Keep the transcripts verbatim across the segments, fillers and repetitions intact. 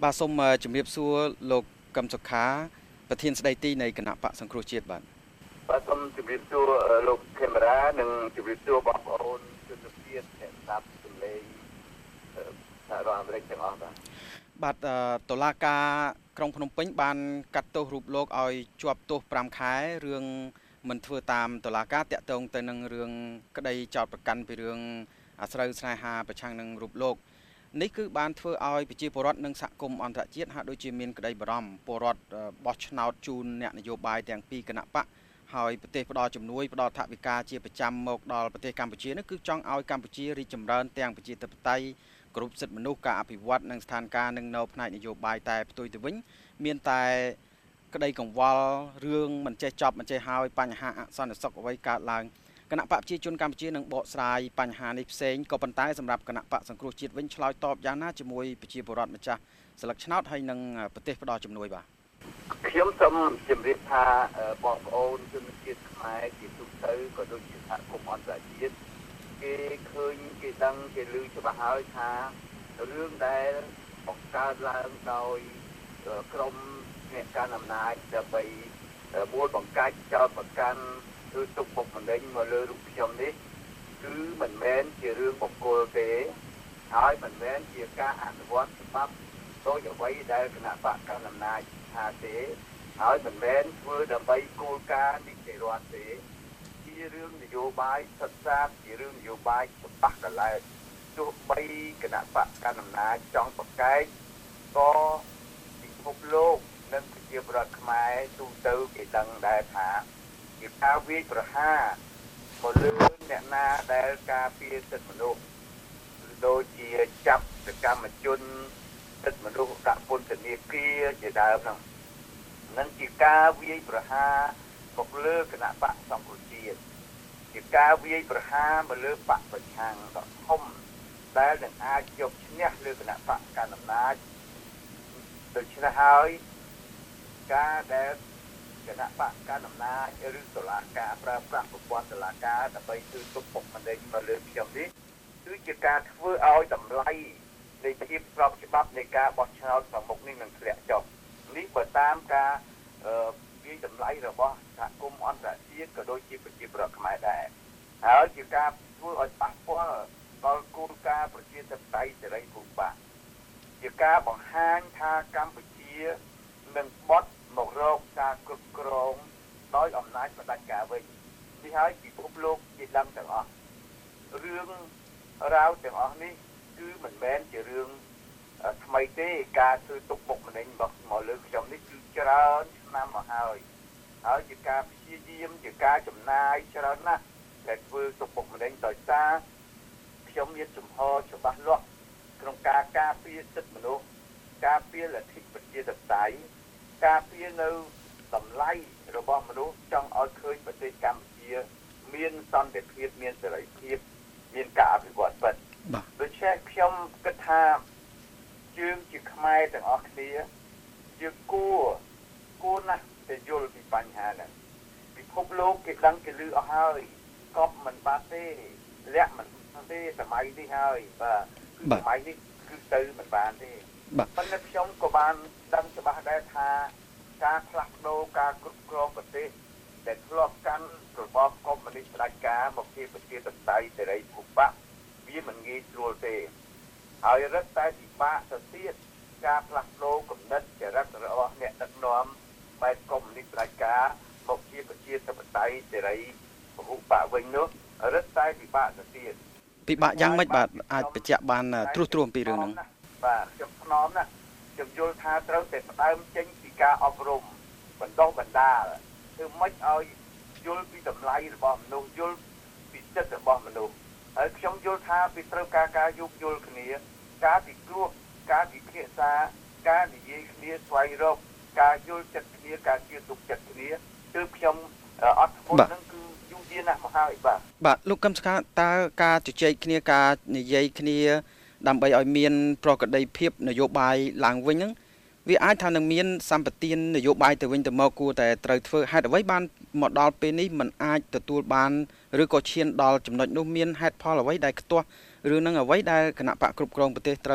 បាទសូមជំរាបសួរលោកកឹមសុខាប្រធានស្ដីទីនៃគណៈបកសង្គ្រោះជាតិបាទបាទសូមជម្រាបសួរលោកខេមរានិងជម្រាបសួរបងប្អូនជនជាតិអ្នកស្ដាប់សម្លេងសហរដ្ឋអាមេរិកទាំងអស់បាទបាទតុលាការក្រុងភ្នំពេញបានកាត់ទោសរូបលោកឲ្យជាប់ទោសប្រាំខែរឿងមិនធ្វើតាមតុលាការតាក់ទងទៅនឹងរឿងក្តីចោទប្រកាន់ពីរឿងអាស្រូវស្នេហាប្រឆាំងនឹងរូបលោកនេះគឺបានធ្វើឲ្យប្រជាពលរដ្ឋនិងសហគមន៍អន្តរជាតិហាក់ដូចជាមានក្តីបារម្ភពលរដ្ឋបោះឆ្នោតជូនអ្នកនយោបាយទាំងពីរគណៈបកហើយប្រទេសផ្ដល់ជំនួយផ្ដល់ថវិកាជាប្រចាំមកដល់ប្រទេសកម្ពុជានេះគឺចង់ឲ្យកម្ពុជារីកចម្រើនទាំងប្រជាធិបតេយ្យគ្រប់សិទ្ធិមនុស្សការអភិវឌ្ឍនិងស្ថានភាពនឹងនៅផ្នែកនយោបាយតែផ្ទុយទៅវិញមានតែក្តីកង្វល់រឿងមិនចេះចប់មិនចេះហើយបញ្ហាអសន្តិសុខអ្វីកើតឡើងគណៈបកប្រជាជនកម្ពុជានឹងបកស្រាយបញ្ហានេះផ្សេងក៏ប៉ុន្តែសម្រាប់គណៈបកសង្គ្រោះជាតិវិញឆ្លើយតបយ៉ាងណាជាមួយប្រជាពលរដ្ឋម្ចាស់ស្លឹកឆ្នោតហើយនឹងប្រទេសផ្ដល់ជំនួយបាទខ្ញុំសូមជម្រាបថាបងប្អូនជនជាតិខ្មែរជាទូទៅក៏ដូចជាសហគមន៍អន្តរជាតិគេឃើញគេដឹងគេឮច្បាស់ហើយថារឿងដែលបង្កើតឡើងដោយក្រមអ្នកកាន់អំណាចដើម្បីមូលបង្កាច់ចោទប្រកាន់ឬទុកបុកម្នេញមកលើរូបខ្ញុំនេះគឺមិនមែនជារឿងបុគ្គលទេហើយមិនមែនជាការអនុវត្តច្បាប់ដោយអ្វីដែលគណៈបកកណ្ដាលអំណាចថាទេហើយមិនមែនធ្វើដើម្បីគោលការណ៍នីតិរដ្ឋទេជារឿងនយោបាយសិក្សាជារឿងនយោបាយច្បាស់កន្លែងទោះបីគណៈបកកណ្ដាលអំណាចចង់ប្រកែកក៏ពិភពលោកនិងប្រជាពលរដ្ឋខ្មែរទូទៅគេដឹងដែរថាជាការវាយប្រហារមកលើអ្នកណាដែលការពារសិទ្ធិមនុស្សដូចជាចាប់សកម្មជនសិទ្ធិមនុស្សដាក់ពន្ធនាគារជាដើមហ្នឹងនឹងជាការវាយប្រហារមកលើគណៈបកសង្គ្រោះជាតិជាការវាយប្រហារមកលើបកប្រឆាំងដ៏ធំដែលនឹងអាចយកឈ្នះលើគណៈបកកណ្ដាលអំណាចដូច្នេះហើយការដែលគណៈបកកណ្ដាលអំណាចឬតុលាការប្រើប្រាស់ប្រព័ន្ធតុលាការដើម្បីធ្វើទុកបុកម្នេញមកលើខ្ញុំនេះគឺជាការធ្វើឲ្យតម្លៃនៃភាពស្របច្បាប់នៃការបោះឆ្នោតខាងមុខនេះនឹងធ្លាក់ចុះនេះបើតាមការវាយតម្លៃរបស់សហគមន៍អន្តរជាតិក៏ដូចជាប្រជាពលរដ្ឋខ្មែរដែរហើយជាការធ្វើឲ្យប៉ះពាល់ដល់គោលការណ៍ប្រជាធិបតេយ្យសេរីភូមិសាស្ត្រជាការបង្ហាញថាកម្ពុជានឹងបត់មករកការគ្រប់គ្រងដោយអំណាចផ្ដាច់ការវិញនេះហើយពិភពលោកជាដឹងទាំងអស់រឿងរ៉ាវទាំងអស់នេះគឺមិនមែនជារឿងថ្មីទេការធ្វើទុកបុកម្នេញរបស់មកលើខ្ញុំនេះគឺច្រើនឆ្នាំមកហើយហើយជាការព្យាយាមជាការចំណាយច្រើនណាស់ដែលធ្វើទុកបុកម្នេញដោយសារខ្ញុំមានចំហច្បាស់លាស់ក្នុងការការពារសិទ្ធិមនុស្សការពារលទ្ធិប្រជាធិបតេយ្យការពារនៅតម្លៃរបស់មនុស្សចង់ឲ្យឃើញប្រទេសកម្ពុជាមានសន្តិភាពមានសេរីភាពមានការអភិវឌ្ឍពិតដូច្នេះខ្ញុំគិតថាយើងជាខ្មែរទាំងអស់គ្នាយើងគួរគួរណាស់ទៅយល់ពីបញ្ហាហ្នឹងពិភពលោកគេដឹងគេឮអស់ហើយកប់មិនបាត់ទេលាក់មិនទេសម័យនេះហើយបាទសម័យនេះគឺទៅមិនបានទេប៉ុន្តែខ្ញុំក៏បានដឹងច្បាស់ដែរថាការផ្លាស់ប្ដូរការគ្រប់គ្រងប្រទេសដែលធ្លាប់កាន់របបកុម្មុយនីសផ្ដាច់ការមកជាប្រជាធិបតេយ្យសេរីភូមិសាស្ត្រវាមិនងាយស្រួលទេហើយរឹតតែពិបាកទៅទៀតការផ្លាស់ប្ដូរគំនិតចរិតរបស់អ្នកដឹកនាំបែបកុម្មុយនីសផ្ដាច់ការមកជាប្រជាធិបតេយ្យសេរីពហុបកវិញនោះរឹតតែពិបាកទៅទៀតពិបាកយ៉ាងម៉េចបាទអាចបញ្ជាក់បានត្រួសត្រាសពីរឿងហ្នឹងបាទខ្ញុំថ្នមណាស់ខ្ញុំយល់ថាត្រូវតែផ្ដើមចេញពីការអប់រំបណ្ដុះបណ្ដាលធ្វើម៉េចឲ្យយល់ពីតម្លៃរបស់មនុស្សយល់ពីសិទ្ធិរបស់មនុស្សហើយខ្ញុំយល់ថាពីត្រូវការការយោគយល់គ្នាការពិគ្រោះការពិភាក្សាការនិយាយគ្នាស្វែងរកការយល់ចិត្តគ្នាការជឿទុកចិត្តគ្នាគឺខ្ញុំអត់ធ្មត់នឹងគឺយូរយារណាស់មកហើយបាទបាទលោកកឹមសុខាតើការជជែកគ្នាការនិយាយគ្នាដើម្បីឲ្យមានប្រកបភាពនយោបាយឡើងវិញហ្នឹងវាអាចថានឹងមានសម្បទាននយោបាយទៅវិញទៅមកគួរតែត្រូវធ្វើហេតុអ្វីបានមកដល់ពេលនេះมันអាចទទួលបានឬក៏ឈានដល់ចំណុចនោះមានហេតុផលអ្វីដែលខ្ទាស់រឿងនឹងអ្វីដែលគណៈបកគ្រប់គ្រងប្រទេសត្រូវ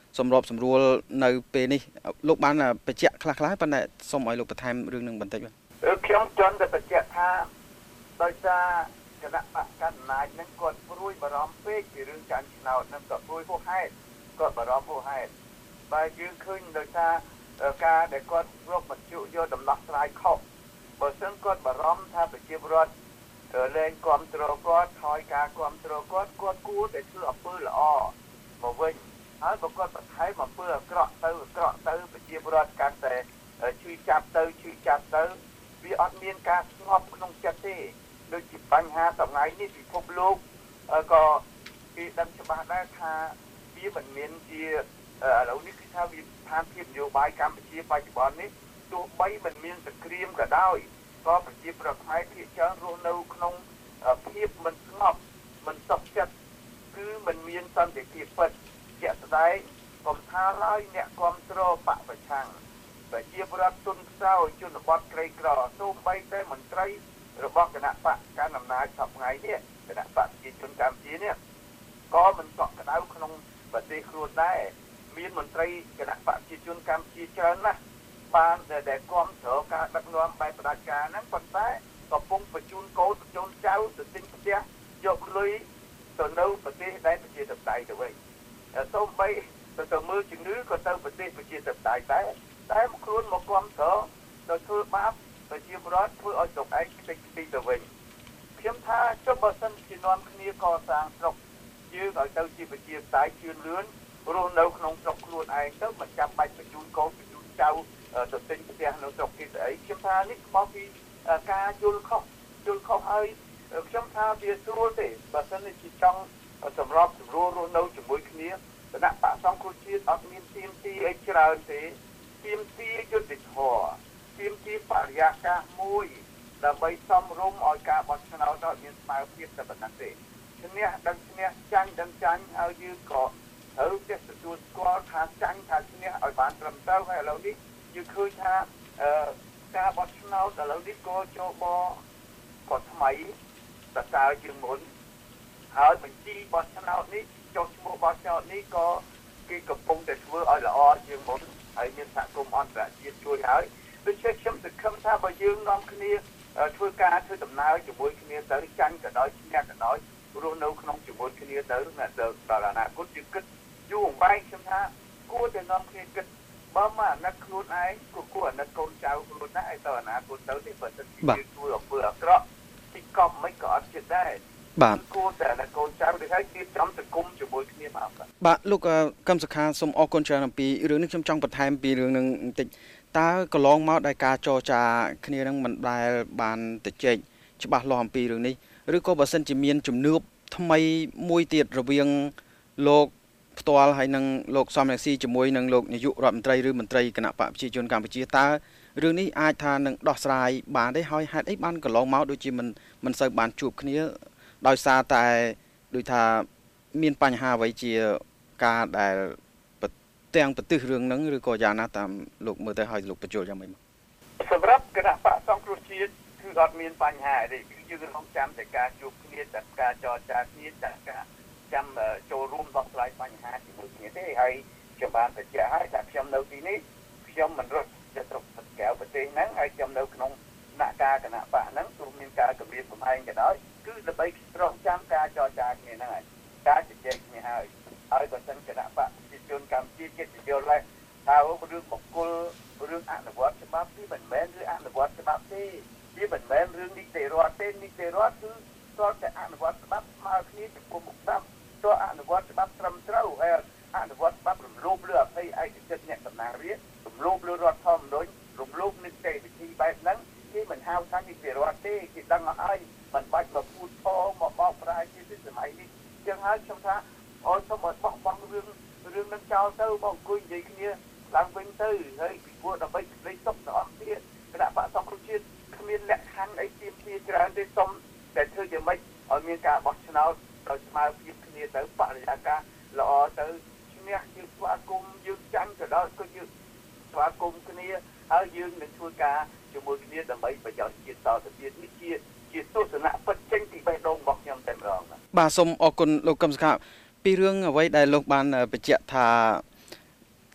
សម្របសម្រួលនៅពេលនេះលោកបានបញ្ជាក់ខ្លះៗប៉ុន្តែសូមឲ្យលោកបន្ថែមរឿងនឹងបន្តិចបាទខ្ញុំចង់តែបញ្ជាក់ថាដោយសារគណៈបកកណ្ដាលនឹងគាត់ព្រួយបារម្ភពេកពីរឿងចាញ់ឆ្នោតនឹងគាត់ព្រួយហួសហេតុគាត់បារម្ភហួសហេតុបើយើងឃើញដោយសារការដែលគាត់រកបញ្ជាយកដំណោះស្រាយខុសបើសិនគាត់បារម្ភថាប្រជាពលរដ្ឋលែងគ្រប់គ្រងគាត់ថយការគ្រប់គ្រងគាត់គាត់គួរតែធ្វើអំពើល្អមកវិញហើយបើគាត់បន្ថែមអំពើអាក្រក់ទៅអាក្រក់ទៅប្រជាពលរដ្ឋកាន់តែឈឺចាប់ទៅឈឺចាប់ទៅវាអត់មានការស្ងប់ក្នុងចិត្តទេដូចជាបញ្ហាថ្ងៃនេះពិភពលោកក៏គេដឹងច្បាស់ដែរថាវាមិនមានជាឥឡូវនេះគឺថាវាស្ថានភាពនយោបាយកម្ពុជាបច្ចុប្បន្ននេះទោះបីមិនមានសង្គ្រាមក៏ដោយក៏ប្រជាប្រដ្ឋខ្មែរភាគច្រើនរស់នៅក្នុងភាពមិនស្ងប់មិនសុខចិត្តគឺមិនមានសន្តិភាពពិតជាក់ស្ដែងកុំថាឡើយអ្នកគ្រប់គ្រងបកប្រឆាំងប្រជាប្រដ្ឋទុនខ្សោយជនបទក្រីក្រសូម្បីតែមន្ត្រីរបស់គណៈបកកណ្ដាលអំណាចសប្តាហ៍នេះគណៈបកប្រជាជនកម្ពុជានេះក៏មិនកក់ក្ដៅក្នុងប្រទេសខ្លួនដែរមានមន្ត្រីគណៈបកប្រជាជនកម្ពុជាច្រើនណាស់បានដែលគ្រប់គ្រងការដឹកនាំបែបផ្ដាច់ការហ្នឹងប៉ុន្តែកំពុងបញ្ជូនកូនបញ្ជូនចៅទៅទិញផ្ទះយកលុយទៅនៅប្រទេសដែលប្រជាធិបតេយ្យទៅវិញសូម្បីទៅទៅមើលជំងឺក៏ទៅប្រទេសប្រជាធិបតេយ្យដែរតែខ្លួនមកគ្រប់គ្រងទៅធ្វើបាបប្រជាពលរដ្ឋធ្វើឲ្យស្រុកឯងខ្ទេចខ្ទីទៅវិញខ្ញុំថាចុះបើសិនជានាំគ្នាកសាងស្រុកយើងឲ្យទៅជាប្រជាធិបតេយ្យជឿនលឿនរស់នៅក្នុងស្រុកខ្លួនឯងទៅមិនចាំបាច់បញ្ជូនកូនបញ្ជូនចៅទៅទិញផ្ទះនៅស្រុកគេស្អីខ្ញុំថានេះខ្វះពីការយល់ខុសយល់ខុសហើយខ្ញុំថាវាស្រួលទេបើសិនជាចង់សម្របសម្រួលរស់នៅជាមួយគ្នាគណៈបកសង្គ្រោះជាតិអត់មានទៀមទីអីច្រើនទេទៀមទីយុត្តិធម៌ទៀមទីបរិយាកាសមួយដើម្បីសំរុំឲ្យការបោះឆ្នោតដល់មានស្មារតីតែប៉ុណ្ណឹងទេឈ្នះដឹងឈ្នះចាញ់ដឹងចាញ់ហើយយើងក៏ត្រូវចេះទទួលស្គាល់ថាចាញ់ថាឈ្នះឲ្យបានត្រឹមត្រូវហើយឥឡូវនេះយើងឃើញថាការបោះឆ្នោតឥឡូវនេះក៏ចូលបក៏ថ្មីតើតើជាងមុនហើយបញ្ជីបោះឆ្នោតនេះចុះឈ្មោះបោះឆ្នោតនេះក៏គេកំពុងតែធ្វើឲ្យល្អជាងមុនហើយមានសហគមន៍អន្តរជាតិជួយហើយដូច្នេះខ្ញុំសង្ឃឹមថាបើយើងនាំគ្នាធ្វើការធ្វើដំណើរជាមួយគ្នាទៅចាញ់ក៏ដោយឈ្នះក៏ដោយរស់នៅក្នុងជាមួយគ្នាទៅដល់អនាគតយើងគិតយូរអង្វែងខ្ញុំថាគួរតែនាំគ្នាគិតបើមកអាណិតខ្លួនឯងក៏គួរអាណិតកូនចៅខ្លួនដែរឲ្យទៅអនាគតទៅទេបើសិនជាយើងធ្វើអំពើអាក្រក់ទីកប់មិនក៏អត់ចិត្តដែរបាទគួរតែអាណិតកូនចៅដូចឲ្យគេចំសង្គមជាមួយគ្នាមកបាទលោកកឹមសុខាសូមអរគុណច្រើនអំពីរឿងនេះខ្ញុំចង់បន្ថែមពីរឿងនឹងបន្តិចតើកន្លងមកដោយការចរចាគ្នានឹងមិនដែលបានទៅជែកច្បាស់លាស់អំពីរឿងនេះឬក៏បើសិនជាមានជំនួបថ្មីមួយទៀតរវាងលោកផ្ទាល់ហើយនឹងលោកសំរងស៊ីជាមួយនឹងលោកនាយករដ្ឋមន្ត្រីឬមន្ត្រីគណៈបកប្រជាជនកម្ពុជាតើរឿងនេះអាចថានឹងដោះស្រាយបានទេហើយហេតុអីបានកន្លងមកដូចជាមិនមិនសូវបានជួបគ្នាដោយសារតែដូចថាមានបញ្ហាអ្វីជាការដែលទាំងប្រទេសរឿងហ្នឹងឬក៏យ៉ាងណាតាមលោកមើលទៅឲ្យលោកបញ្យល់យ៉ាងម៉េចសម្រាប់គណៈបកសង្គ្រោះជាតិគឺអត់មានបញ្ហាទេគឺយើងរងចាំតែការជួបគ្នាតែការចរចាគ្នាតែការចាំចូលរួមដោះស្រាយបញ្ហាជាមួយគ្នាទេហើយខ្ញុំបានបញ្ជាក់ហើយថាខ្ញុំនៅទីនេះខ្ញុំមិនរត់ទៅស្រុកស្កែវប្រទេសហ្នឹងហើយខ្ញុំនៅក្នុងគណៈការគណៈបកហ្នឹងទោះមានការគម្រាមកំហែងក៏ដោយគឺដើម្បីរងចាំការចរចាគ្នាហ្នឹងហើយការជជែកគ្នាហើយហើយបើសិនគណៈបកប្រជាជនកម្ពុជាចិត្តយល់ហើយថារឿងបុគ្គលរឿងអនុវត្តច្បាប់នេះមិនមែនឬអនុវត្តច្បាប់ទេវាមិនមែនរឿងនីតិរដ្ឋទេនីតិរដ្ឋគឺតើតែអនុវត្តច្បាប់ស្មើគ្នាចំពោះមុខច្បាប់តើអនុវត្តច្បាប់ត្រឹមត្រូវហើយអនុវត្តច្បាប់រំលោភលើអភ័យឯកសិទ្ធិអ្នកតំណាងរាស្ត្ររំលោភលើរដ្ឋធម្មនុញ្ញរំលោភនីតិវិធីបែបហ្នឹងគេមិនហៅថានីតិរដ្ឋទេគេដឹងអស់ហើយមិនបាច់មកพูดផងមកបោកប្រាស់ជាសម័យនេះចឹងហើយខ្ញុំថាអត់សូមឲ្យបោះបង់រឿងរឿងនឹងចោលទៅមកអង្គុយនិយាយគ្នាឡើងវិញទៅហើយពីព្រោះដើម្បីសេចក្តីសុខទាំងអស់គ្នាគណៈបកសង្គ្រោះជាតិគ្មានលក្ខខណ្ឌអីទាមទារច្រើនទេសូមតែធ្វើយ៉ាងម៉េចឲ្យមានការបោះឆ្នោតដោយស្មើភាពគ្នាទៅបរិយាកាសល្អទៅឈ្នះយើងស្វាគមន៍យើងចាញ់ក៏ដោយក៏យើងស្វាគមន៍គ្នាហើយយើងនឹងធ្វើការជាមួយគ្នាដើម្បីប្រយោជន៍ជាតិតទៅទៀតនេះជាជាទស្សនៈពិតចេញពីបេះដូងរបស់ខ្ញុំតែម្ដងបាទសូមអរគុណលោកកឹមសុខាពីរឿងអ្វីដែលលោកបានបញ្ជាក់ថា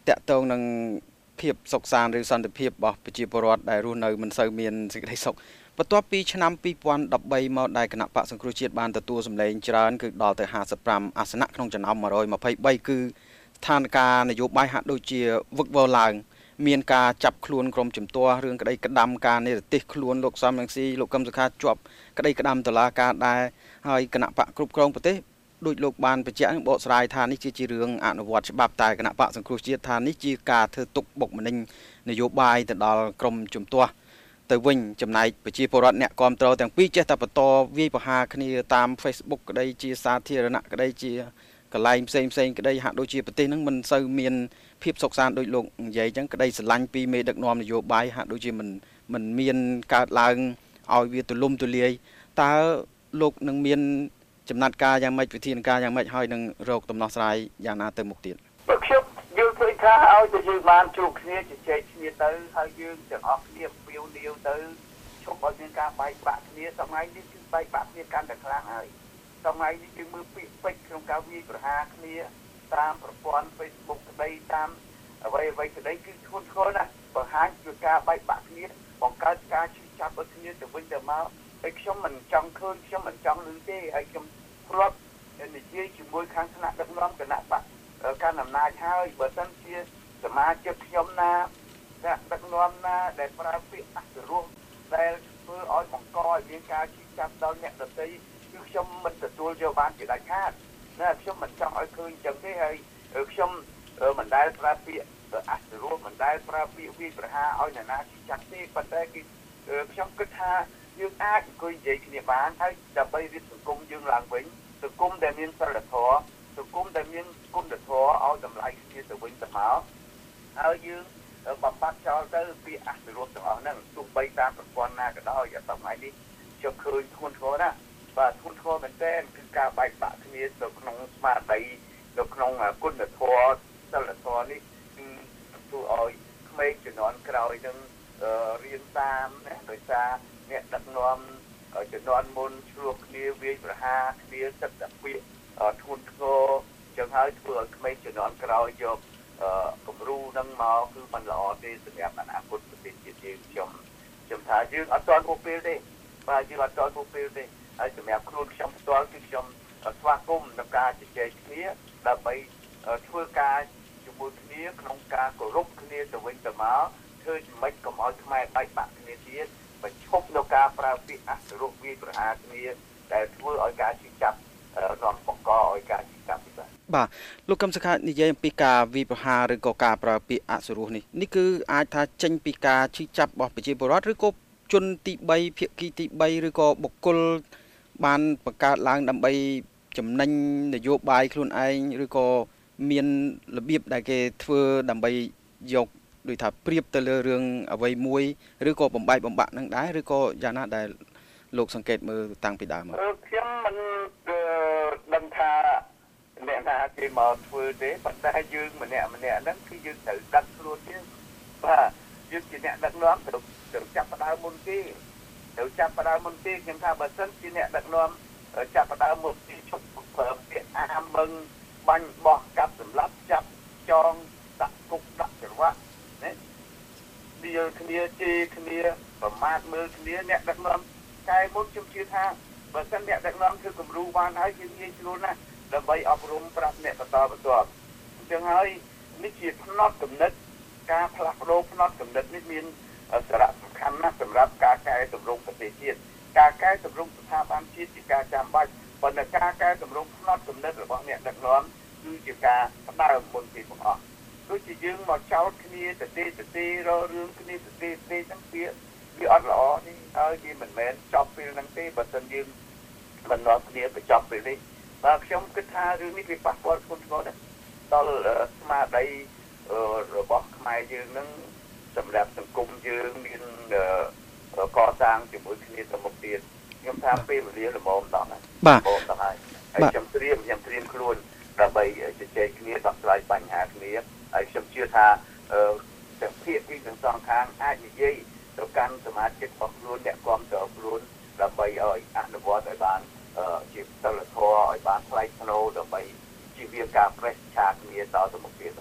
តកតងនឹងភាពសុខសាន្តឬសន្តិភាពរបស់ប្រជាពលរដ្ឋដែលរស់នៅមិនសូវមានសេចក្តីសុខបន្ទាប់ពីឆ្នាំពីរពាន់ដប់បីមកដែលគណៈបកសង្គ្រោះជាតិបានទទួលសម្លេងច្រើនគឺដល់ទៅហាសិបប្រាំអាសនៈក្នុងចំណោមមួយរយម្ភៃបីគឺស្ថានភាពនយោបាយហាក់ដូចជាវឹកវរឡើងមានការចាប់ខ្លួនក្រុមជំទាស់រឿងក្តីក្តាំការនិរទេសខ្លួនលោកសំរងស៊ីលោកកឹមសុខាជាប់ក្តីក្តាំតុលាការដែរហើយគណៈបកគ្រប់គ្រងប្រទេសដោយលោកបានបញ្ជាក់បកស្រាយថានេះជារឿងអនុវត្តច្បាប់តែគណៈបកសង្គ្រោះជាតិថានេះជាការធ្វើទុកបុកម្នេញនយោបាយទៅដល់ក្រុមជំទាស់ទៅវិញចំណែកប្រជាពលរដ្ឋអ្នកគាំទ្រទាំងពីរចេះតែបន្តវាយប្រហារគ្នាតាម Facebook ក្តីជាសាធារណៈក្តីជាកន្លែងផ្សេងផ្សេងក្តីហាក់ដូចជាប្រទេសហ្នឹងមិនសូវមានភាពសុខសាន្តដូចលោកនិយាយអញ្ចឹងក្តីស្រឡាញ់ពីមេដឹកនាំនយោបាយហាក់ដូចជាមិនមិនមានកើតឡើងឲ្យវាទូលំទូលាយតើលោកនឹងមានចំណាត់ការយ៉ាងម៉េចវិធានការយ៉ាងម៉េចហើយនឹងរកដំណោះស្រាយយ៉ាងណាទៅមុខទៀតបើខ្ញុំយល់ឃើញថាឲ្យតែយើងបានជួបគ្នាជជែកគ្នាទៅហើយយើងទាំងអស់គ្នាវាវលាវទៅជុំឲ្យមានការបែកបាក់គ្នាសម័យនេះគឺបែកបាក់គ្នាកាន់តែខ្លាំងហើយសម័យនេះយើងមើលពាក្យពេចន៍ក្នុងការវាយប្រហារគ្នាតាមប្រព័ន្ធ Facebook ក្តីតាមអ្វីអ្វីក្តីគឺធ្ងន់ធ្ងរណាស់បង្ហាញពីការបែកបាក់គ្នាបង្កើតការឈឺចាប់ឲ្យគ្នាទៅវិញទៅមកហើយខ្ញុំមិនចង់ឃើញខ្ញុំមិនចង់ឮទេហើយខ្ញុំធ្លាប់និយាយជាមួយខាងថ្នាក់ដឹកនាំគណៈបកកាន់អំណាចហើយបើសិនជាសមាជិកខ្ញុំណាដឹកនាំណាដែលប្រើពាក្យអសុរោះដែលធ្វើឲ្យបង្កឲ្យមានការឈឺចាប់ដល់អ្នកដទៃគឺខ្ញុំមិនទទួលយកបានជាដាច់ខាតណាខ្ញុំមិនចង់ឲ្យឃើញចឹងទេហើយខ្ញុំមិនដែលប្រើពាក្យអសុរោះមិនដែលប្រើពាក្យវាយប្រហារឲ្យអ្នកណាឈឺចាប់ទេប៉ុន្តែគឺខ្ញុំគិតថាយើងអាចអង្គុយនិយាយគ្នាបានហើយដើម្បីរៀបសង្គមយើងឡើងវិញសង្គមដែលមានសិលធម៌សង្គមដែលមានគុណធម៌ឲ្យតម្លៃគ្នាទៅវិញទៅមកហើយយើងបំបត្តិចោលទៅពាក្យអសុរោះទាំងអស់ហ្នឹងទោះបីតាមប្រព័ន្ធណាក៏ដោយសម័យនេះខ្ញុំឃើញធ្ងន់ធ្ងរណាស់បាទធ្ងន់ធ្ងរមែនទែនគឺការបែកបាក់គ្នាទៅក្នុងស្មារតីនៅក្នុងគុណធម៌សិលធម៌នេះគឺធ្វើឲ្យក្មេងជំនាន់ក្រោយនឹងរៀនតាមណាដោយសារអ្នកដឹកនាំជំនាន់មុនឆ្លោះគ្នាវាយប្រហារគ្នាសិតតែពាក្យធ្ងន់ធ្ងរចឹងហើយធ្វើឲ្យក្មេងជំនាន់ក្រោយយកគំរូនឹងមកគឺមិនល្អទេសម្រាប់អនាគតប្រទេសជាតិយើងខ្ញុំខ្ញុំថាយើងអត់ទាន់មកពេលទេបាទយើងអត់ទាន់មកពេលទេហើយសម្រាប់ខ្លួនខ្ញុំផ្ទាល់គឺខ្ញុំស្វាគមន៍នឹងការជជែកគ្នាដើម្បីធ្វើការជាមួយគ្នាក្នុងការគោរពគ្នាទៅវិញទៅមកធ្វើមិនកុំឲ្យខ្មែរបែកបាក់គ្នាទៀតបញ្ឈប់នៅការប្រើពាក្យអសុរោះវាយប្រហារគ្នាដែលធ្វើឲ្យការជិះចាប់នាំបង្កឲ្យការជិះចាប់នេះបាទបាទលោកកឹមសុខានិយាយអំពីការវាយប្រហារឬក៏ការប្រើពាក្យអសុរោះនេះនេះគឺអាចថាចេញពីការជិះចាប់របស់ប្រជាពលរដ្ឋឬក៏ជនទីបីភាគីទីបីឬក៏បុគ្គលបានបង្កើតឡើងដើម្បីចំណេញនយោបាយខ្លួនឯងឬក៏មានរបៀបដែលគេធ្វើដើម្បីយកដូចថាប្រៀបទៅលើរឿងអ្វីមួយឬក៏បំបែកបំបាក់នឹងដែរឬក៏យ៉ាងណាដែលលោកសង្កេតមើលតាំងពីដើមមកខ្ញុំមិនដឹងថាអ្នកណាគេមកធ្វើទេប៉ុន្តែយើងម្នាក់ម្នាក់ហ្នឹងគឺយើងត្រូវដឹកខ្លួនយើងបាទយើងជាអ្នកដឹកនាំត្រូវត្រូវចាប់ផ្ដើមមុនគេត្រូវចាប់ផ្ដើមមុនគេខ្ញុំថាបើសិនជាអ្នកដឹកនាំចាប់ផ្ដើមមុនគេជប់ប្រើពាក្យអាមឹងបាញ់បោះកាប់សម្លាប់ចាប់ចងដាក់គុកដាក់ច្រវាក់ណាវាគ្នាជេរគ្នាប្រមាថមើលគ្នាអ្នកដឹកនាំតែមុនខ្ញុំជឿថាបើសិនអ្នកដឹកនាំធ្វើគំរូបានហើយយើងងាយស្រួលណាស់ដើម្បីអប់រំប្រាប់អ្នកបន្តបន្ទាប់អញ្ចឹងហើយនេះជាផ្នត់គំនិតការផ្លាស់ប្ដូរផ្នត់គំនិតនេះមានសារៈសំខាន់ណាស់សម្រាប់ការកែតម្រង់ប្រទេសជាតិការកែតម្រង់ស្ថាប័នជាតិជាការចាំបាច់ប៉ុន្តែការកែតម្រង់ផ្នត់គំនិតរបស់អ្នកដឹកនាំគឺជាការផ្ដើមមុនពីបង្អស់ដូចជាយើងមកចោទគ្នាទៅទេទៅទេរករឿងគ្នាទៅទេទេទាំងពីវាអត់ល្អនេះហើយវាមិនមែនចប់ពេលហ្នឹងទេបើមិនយើងមិននាំគ្នាបញ្ចប់ពេលនេះបាទខ្ញុំគិតថារឿងនេះវាប៉ះពាល់ធ្ងន់ធ្ងរណាស់ដល់ស្មារតីរបស់ខ្មែរយើងនឹងសម្រាប់សង្គមយើងមានកសាងជាមួយគ្នាទៅមុខទៀតខ្ញុំថាពេលវេលាល្មមដល់ហើយបាទល្មមដល់ហើយហើយខ្ញុំត្រៀមខ្ញុំត្រៀមខ្លួនដើម្បីជជែកគ្នាដោះស្រាយបញ្ហាគ្នាហើយខ្ញុំជឿថាទាំងភាគីទាំងសងខាងអាចនិយាយទៅកាន់សមាជិករបស់ខ្លួនអ្នកគាំទ្រខ្លួនដើម្បីឲ្យអនុវត្តឲ្យបានជាសិលធម៌ឲ្យបានថ្លៃថ្នូរដើម្បីជៀសវាងការប្រេះឆាគ្នាតទៅមុខទៀតបាទ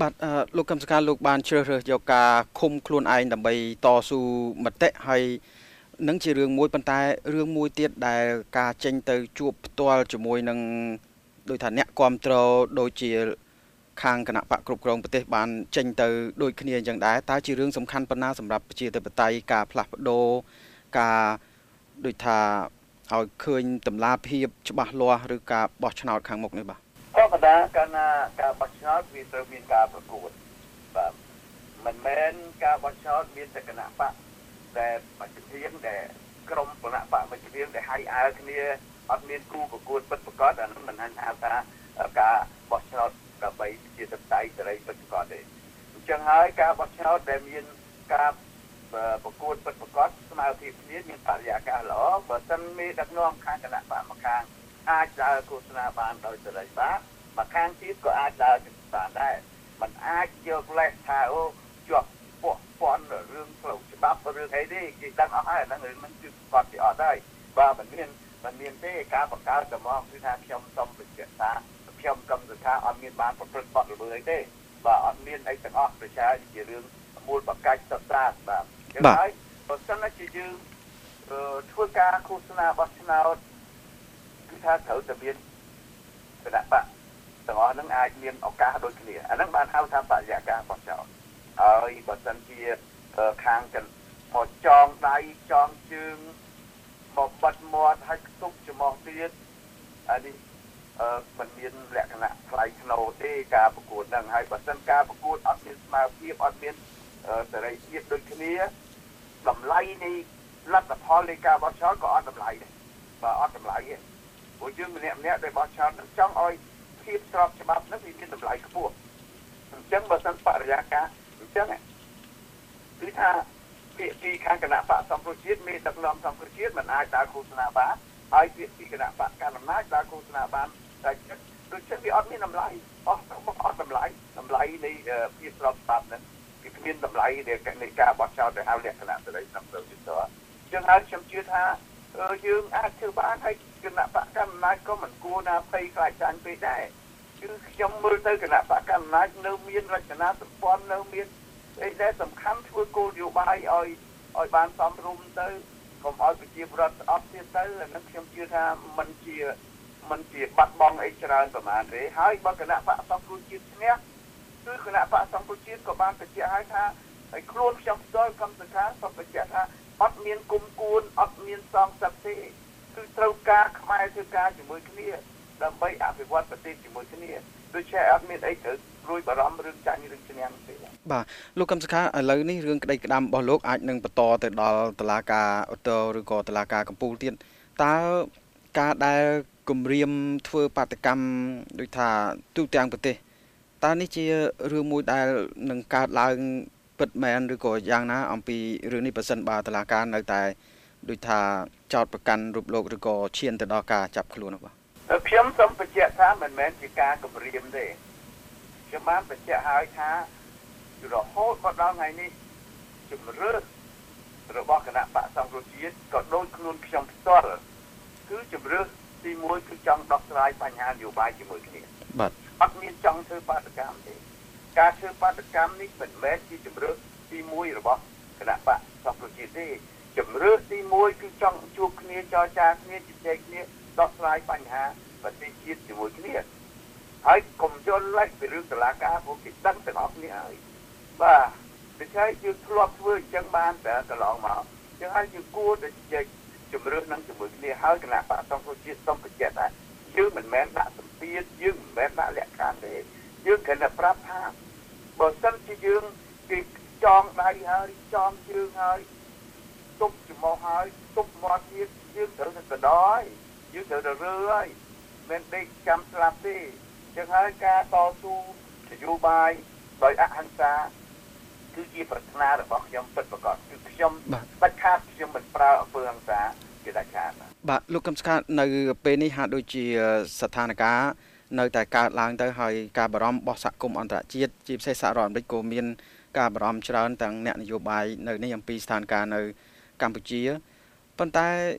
បាទលោកកឹមសុខាលោកបានជ្រើសរើសយកការឃុំខ្លួនឯងដើម្បីតស៊ូមតិហើយនឹងជារឿងមួយប៉ុន្តែរឿងមួយទៀតដែលការចេញទៅជួបផ្ទាល់ជាមួយនឹងដោយថាអ្នកគ្រប់គ្រងដូចជាខាងគណៈបកគ្រប់គ្រងប្រទេសបានចេញទៅដូចគ្នាអញ្ចឹងដែរតើជារឿងសំខាន់ប៉ុណ្ណាសម្រាប់ប្រជាធិបតេយ្យការផ្លាស់ប្ដូរការដូចថាឲ្យឃើញតម្លាភាពច្បាស់លាស់ឬការបោះឆ្នោតខាងមុខនេះបាទធម្មតាកាលណាការបោះឆ្នោតវាត្រូវមានការប្រកួតបាទមិនមែនការបោះឆ្នោតមានតែគណៈបកដែលបច្ចុប្បន្នដែលក្រុមគណៈបកបច្ចុប្បន្នដែលហៅអើគ្នាអត់មានគូប្រកួតពិតប្រាកដអានោះមិនហៅថាការបោះឆ្នោតដើម្បីជាសត្យសេរីពិតប្រាកដទេអញ្ចឹងហើយការបោះឆ្នោតដែលមានការប្រកួតពិតប្រាកដស្មើភាពគ្នាមានបរិយាកាសល្អបើសិនមានដឹកនាំខាងគណៈបកម្ខាងអាចដើរឃោសនាបានដោយសេរីបាទម្ខាងទៀតក៏អាចដើរបានដែរมันអាចយកលេសថាអូជាប់ពាក់ព័ន្ធរឿងផ្លូវច្បាប់រឿងអីទេគេដឹងអស់ហើយអាហ្នឹងរឿងហ្នឹងគឺគាត់គេអត់ហើយបាទมันមានมันមានទេការបង្កើតតែមកគឺថាខ្ញុំសុំបញ្ជាក់ថាខ្ញុំកឹមសុខាអត់មានបានប្រព្រឹត្តបទល្មើសអីទេបាទអត់មានអីទាំងអស់ប្រឆាំងជារឿងមូលបកាច់សត្វសាស្ត្របាទចឹងហើយបើសិនជាយើងធ្វើការឃោសនាបោះឆ្នោតគឺថាត្រូវតែមានគណៈបកទាំងអស់ហ្នឹងអាចមានឱកាសដូចគ្នាអាហ្នឹងបានហៅថាបរិយាកាសបោះឆ្នោតហើយបើសិនជាខាងกันមកចងដៃចងជើងមកបិទមាត់ហើយខ្ទប់ច្រមុះទៀតអានេះអឺมันមានលក្ខណៈថ្លៃថ្នូរទេការប្រកួតហ្នឹងហើយបើសិនការប្រកួតអត់មានស្មារតីអត់មានសេរីភាពដូចគ្នាតម្លៃនៃលទ្ធផលនៃការបោះឆ្នោតក៏អត់តម្លៃដែរបើអត់តម្លៃទេព្រោះយើងម្នាក់ម្នាក់ដែលបោះឆ្នោតចង់ឲ្យភាពស្របច្បាប់ហ្នឹងវាមានតម្លៃខ្ពស់អញ្ចឹងបើសិនបរិយាកាសអញ្ចឹងគឺថាពាក្យពីខាងគណៈបកសង្គ្រោះជាតិមានដឹកនាំសង្គ្រោះជាតិមិនអាចដើរឃោសនាបានហើយពាក្យពីគណៈបកកណ្ដាលអំណាចដើរឃោសនាបានតែចិត្តដូចចិត្តវាអត់មានតម្លៃអស់អត់តម្លៃតម្លៃនៃភាពស្របច្បាប់ហ្នឹងវាគ្មានតម្លៃនៃការបោះឆ្នោតដែលហៅលក្ខណៈសេរីសង្គ្រោះជាតិអញ្ចឹងហើយខ្ញុំជឿថាយើងអាចធ្វើបានហើយគណៈបកកណ្ដាលអំណាចក៏មិនគួរណាភ័យខ្លាចចាញ់ពេកដែរគឺខ្ញុំមើលទៅគណៈបកកណ្ដាលអំណាចនៅមានរចនាសម្ព័ន្ធនៅមានអីដែលសំខាន់ធ្វើគោលនយោបាយឲ្យឲ្យបានសមរម្យទៅកុំឲ្យប្រជាពលរដ្ឋស្អប់ទៀតទៅអានឹងខ្ញុំជឿថាมันជាมันជាបាត់បង់អីច្រើនប្រហែលទេហើយបើគណៈបកសង្គ្រោះជាតិឈ្នះគឺគណៈបកសង្គ្រោះជាតិក៏បានបញ្ជាក់ឲ្យថាហើយខ្លួនខ្ញុំផ្ទាល់កម្មសខាសូមបញ្ជាក់ថាអត់មានគុំគួនអត់មានសងសឹកទេគឺត្រូវការខ្មែរធ្វើការជាមួយគ្នាដើម្បីអភិវឌ្ឍប្រទេសជាមួយគ្នាដូចជាអត់មានអីត្រូវរួយបារម្ភរឿងចាញ់រឿងឈ្នះទេបាទលោកកឹមសុខាឥឡូវនេះរឿងក្តីក្តាំរបស់លោកអាចនឹងបន្តទៅដល់តុលាការឧទ្ធរឬក៏តុលាការកំពូលទៀតតើការដែលគម្រាមធ្វើបាតកម្មដូចថាទូទាំងប្រទេសតើនេះជារឿងមួយដែលនឹងកើតឡើងពិតមែនឬក៏យ៉ាងណាអំពីរឿងនេះបើសិនបើតុលាការនៅតែដូចថាចោទប្រកាន់រូបលោកឬក៏ឈានទៅដល់ការចាប់ខ្លួននោះបាទខ្ញុំសូមបញ្ជាក់ថាមិនមែនជាការគម្រាមទេខ្ញុំបានបញ្ជាក់ហើយថារហូតមកដល់ថ្ងៃនេះជំរឿនរបស់គណៈបកសង្គ្រោះជាតិក៏ដូចខ្លួនខ្ញុំផ្ទាល់គឺជំរឿនទីមួយគឺចង់ដោះស្រាយបញ្ហានយោបាយជាមួយគ្នាបាទអត់មានចង់ធ្វើបាតកម្មទេការធ្វើបាតកម្មនេះមិនមែនជាជំរឿនទីមួយរបស់គណៈបកសង្គ្រោះជាតិទេជំរឿនទីមួយគឺចង់ជួបគ្នាចរចាគ្នាជជែកគ្នាដោះស្រាយបញ្ហាប្រទេសជាតិជាមួយគ្នាហើយកុំយល់លេចពីរឿងតុលាការពួកគេដឹងទាំងអស់គ្នាហើយបាទដូច្នេះយើងធ្លាប់ធ្វើអញ្ចឹងបានតែកន្លងមកអញ្ចឹងហើយយើងគួរតែជជែកជំរឿននឹងជាមួយគ្នាហើយគណៈបកសង្គ្រោះជាតិសូមបញ្ជាក់ថាយើងមិនមែនដាក់សម្ពាធយើងមិនមែនដាក់លក្ខខណ្ឌទេយើងគ្រាន់តែប្រាប់ថាបើសិនជាយើងគេចងដៃហើយចងជើងហើយទប់ច្រមុះហើយទប់មាត់ទៀតយើងត្រូវតែកដោហើយយើងត្រូវតែរើហើយមិនដេកចាំស្លាប់ទេចឹងហើយការតស៊ូនយោបាយដោយអហិង្សាគឺជាប្រាថ្នារបស់ខ្ញុំពិតប្រាកដគឺខ្ញុំដាច់ខាតខ្ញុំមិនប្រើអំពើហិង្សាជាដាច់ខាតបាទលោកកឹមសុខានៅពេលនេះហាក់ដូចជាស្ថានភាពនៅតែកើតឡើងទៅហើយការបារម្ភរបស់សហគមន៍អន្តរជាតិជាពិសេសសហរដ្ឋអាមេរិកក៏មានការបារម្ភច្រើនទាំងអ្នកនយោបាយនៅនេះអំពីស្ថានភាពនៅកម្ពុជាប៉ុន្តែ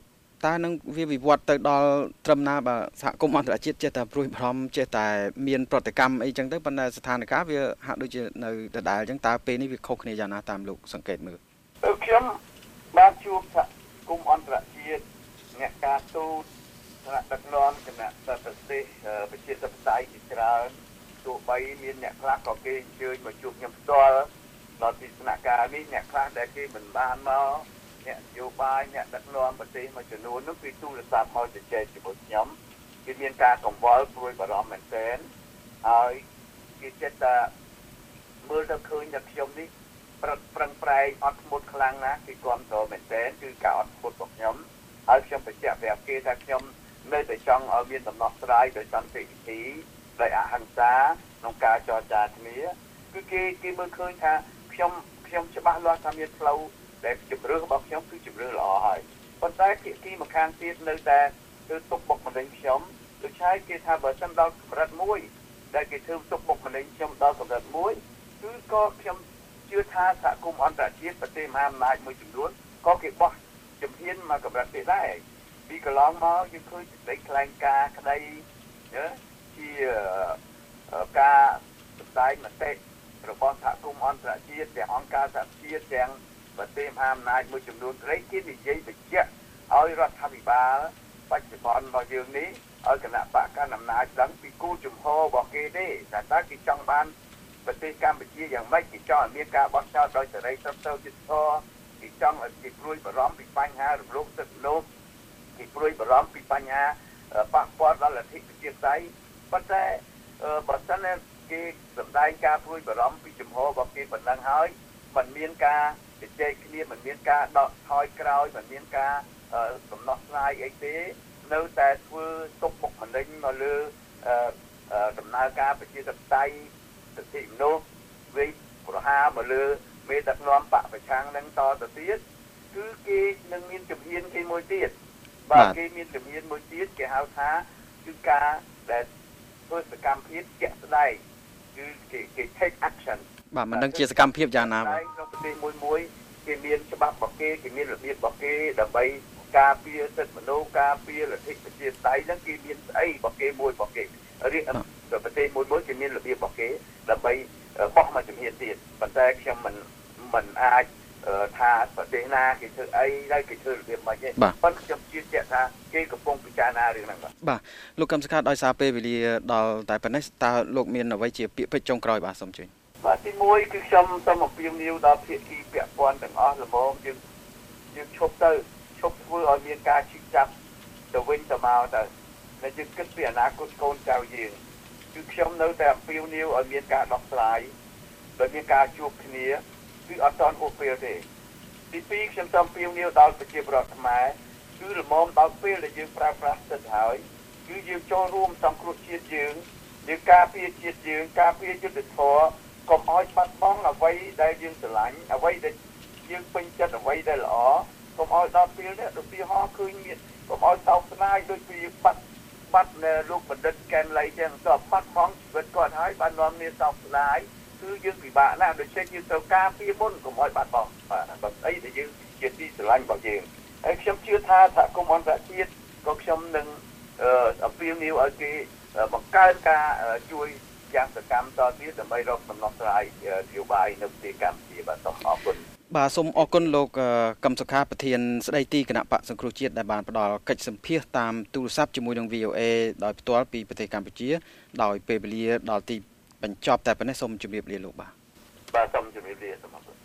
តើនឹងវាវិវត្តទៅដល់ត្រឹមណាបើសហគមន៍អន្តរជាតិចេះតែព្រួយបារម្ភចេះតែមានប្រតិកម្មអីចឹងទៅប៉ុន្តែស្ថានភាពវាហាក់ដូចជានៅដដែលចឹងតើពេលនេះវាខុសគ្នាយ៉ាងណាតាមលោកសង្កេតមើលខ្ញុំបានជួបសហគមន៍អន្តរជាតិអ្នកការទូតថ្នាក់ដឹកនាំគណៈសន្តិទេសប្រជាធិបតេយ្យជាច្រើនទោះបីមានអ្នកខ្លះក៏គេអញ្ជើញមកជួបខ្ញុំផ្ទាល់ដល់ទីស្នាក់ការនេះអ្នកខ្លះដែលគេមិនបានមកអ្នកនយោបាយអ្នកដឹកនាំប្រទេសមួយចំនួននោះគឺទូរស័ព្ទមកជជែកជាមួយខ្ញុំគេមានការកង្វល់ព្រួយបារម្ភមែនទែនហើយគេចិត្តថាមើលទៅឃើញថាខ្ញុំនេះប្រឹងប្រឹងប្រែងអត់ធ្មត់ខ្លាំងណាស់គេគ្រប់គ្រងមែនទែនគឺការអត់ធ្មត់របស់ខ្ញុំហើយខ្ញុំបញ្ជាក់ប្រាប់គេថាខ្ញុំនៅតែចង់ឲ្យមានដំណោះស្រាយដោយសន្តិវិធីដោយអហិង្សាក្នុងការចរចាគ្នាគឺគេគេមើលឃើញថាខ្ញុំខ្ញុំច្បាស់លាស់ថាមានផ្លូវដែលជំរឿនរបស់ខ្ញុំគឺជំរឿនល្អហើយប៉ុន្តែភាគីម្ខាងទៀតនៅតែធ្វើទុកបុកម្នេញខ្ញុំដូច្នេះគេថាបើសិនដល់កម្រិតមួយដែលគេធ្វើទុកបុកម្នេញខ្ញុំដល់កម្រិតមួយគឺក៏ខ្ញុំជឿថាសហគមន៍អន្តរជាតិប្រទេសមហាអំណាចមួយចំនួនក៏គេបោះជំហានមកកម្រិតទៀតដែរពីកន្លងមកយើងឃើញសេចក្តីថ្លែងការណ៍ក្តីជាការសម្ដែងមតិរបស់សហគមន៍អន្តរជាតិទាំងអង្គការសហជាតិទាំងប្រទេសមហាអំណាចមួយចំនួនគេគេនិយាយបញ្ជាក់ឲ្យរដ្ឋាភិបាលបច្ចុប្បន្នរបស់យើងនេះឲ្យគណៈបកកណ្ដាលអំណាចដឹងពីគោលជំហររបស់គេទេថាតើគេចង់បានប្រទេសកម្ពុជាយ៉ាងម៉េចគេចង់ឲ្យមានការបោះឆ្នោតដោយសេរីត្រឹមត្រូវយុត្តិធម៌គេចង់ឲ្យគេព្រួយបារម្ភពីបញ្ហារំលោភសិទ្ធិមនុស្សគេព្រួយបារម្ភពីបញ្ហាប៉ះពាល់ដល់លទ្ធិប្រជាធិបតេយ្យប៉ុន្តែបើសិនគេសម្ដែងការព្រួយបារម្ភពីជំហររបស់គេប៉ុណ្ណឹងហើយมันមានការជជែកគ្នាมันមានការដកថយក្រោយมันមានការសំណោះស្រាយអីទេនៅតែធ្វើទុកបុកម្នេញមកលើដំណើរការប្រជាធិបតេយ្យសិទ្ធិមនុស្សវិប្រហារមកលើមេដឹកនាំបកប្រឆាំងនឹងតទៅទៀតគឺគេនឹងមានជំហានគេមួយទៀតបាទគេមានជំហានមួយទៀតគេហៅថាគឺការដែលធ្វើសកម្មភាពជាក់ស្ដែងគឺគេគេ take action បាទមិនដឹងជាសកម្មភាពយ៉ាងណាបាទក្នុងប្រទេសមួយមួយគេមានច្បាប់របស់គេគេមានរបៀបរបស់គេដើម្បីការពារសិទ្ធិមនុស្សការពារលទ្ធិប្រជាធិបតេយ្យហ្នឹងគេមានស្អីរបស់គេមួយរបស់គេរៀបប្រទេសមួយមួយគេមានរបៀបរបស់គេដើម្បីបោះមកជំហានទៀតប៉ុន្តែខ្ញុំមិនមិនអាចថាប្រទេសណាគេធ្វើអីហើយគេធ្វើរបៀបមិនទេប៉ុន្តែខ្ញុំជឿជាក់ថាគេកំពុងពិចារណារឿងហ្នឹងបាទបាទលោកកឹមសុខាដោយសារពេលវេលាដល់តែប៉ុណ្ណេះតើលោកមានអ្វីជាពាក្យពេចន៍ចុងក្រោយបាទសូមជួយបាទទីមួយគឺខ្ញុំសូមអំពាវនាវដល់ភាគីពាក់ព័ន្ធទាំងអស់ល្មមយើងយើងឈប់ទៅឈប់ធ្វើឲ្យមានការឈឺចាប់ទៅវិញទៅមកទៅតែយើងគិតពីអនាគតកូនចៅយើងគឺខ្ញុំនៅតែអំពាវនាវឲ្យមានការដោះស្រាយដោយមានការជួបគ្នាគឺអត់ទាន់ហួសពេលទេទីពីរខ្ញុំសូមអំពាវនាវដល់ប្រជាពលរដ្ឋខ្មែរគឺល្មមដល់ពេលដែលយើងប្រើប្រាស់សិទ្ធិហើយគឺយើងចូលរួមសង្គ្រោះជាតិយើងយើងការពារជាតិយើងការពារយុត្តិធម៌កុំឲ្យបាត់បង់អ្វីដែលយើងស្រឡាញ់អ្វីដែលយើងពេញចិត្តអ្វីដែលល្អកុំឲ្យដល់ពេលនេះឧទាហរណ៍ឃើញមានកុំឲ្យសោកស្ដាយដូចពីបាត់បាត់លោកបណ្ឌិតកែនលៃចឹងទៅបាត់បង់ជីវិតគាត់ហើយបាននាំគ្នាសោកស្ដាយគឺយើងពិបាកណាស់ដូច្នេះយើងត្រូវការពីមុនកុំឲ្យបាត់បង់បាទបើស្អីដែលយើងជាទីស្រឡាញ់របស់យើងហើយខ្ញុំជឿថាសហគមន៍អន្តរជាតិក៏ខ្ញុំនឹងអំពាវនាវឲ្យគេបង្កើនការជួយយ៉ាងសកម្មតទៀតដើម្បីរកដំណោះស្រាយនយោបាយនៅប្រទេសកម្ពុជាបាទសូមអរគុណបាទសូមអរគុណលោកកឹមសុខាប្រធានស្ដីទីគណៈបកសង្គ្រោះជាតិដែលបានផ្ដល់កិច្ចសម្ភាសតាមទូរស័ព្ទជាមួយនឹង វី អូ អេ ដោយផ្ទាល់ពីប្រទេសកម្ពុជាដោយពេលវេលាដល់ទីបញ្ចប់តែប៉ុណ្ណេះសូមជម្រាបលាលោកបាទបាទសូមជម្រាបលាសូមអរគុណ